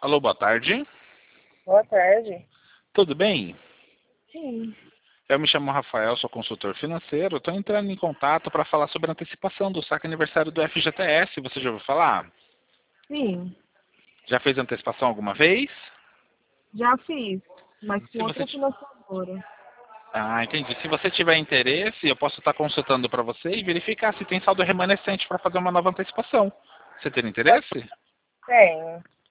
Alô, boa tarde. Boa tarde. Tudo bem? Sim. Eu me chamo Rafael, sou consultor financeiro. Estou entrando em contato para falar sobre a antecipação do saque aniversário do FGTS. Você já ouviu falar? Sim, Já fez antecipação alguma vez? já fiz, mas com Se você... outra financiadora. Entendi. Se você tiver interesse, eu posso estar consultando para você e verificar se tem saldo remanescente para fazer uma nova antecipação. Você tem interesse? Tenho.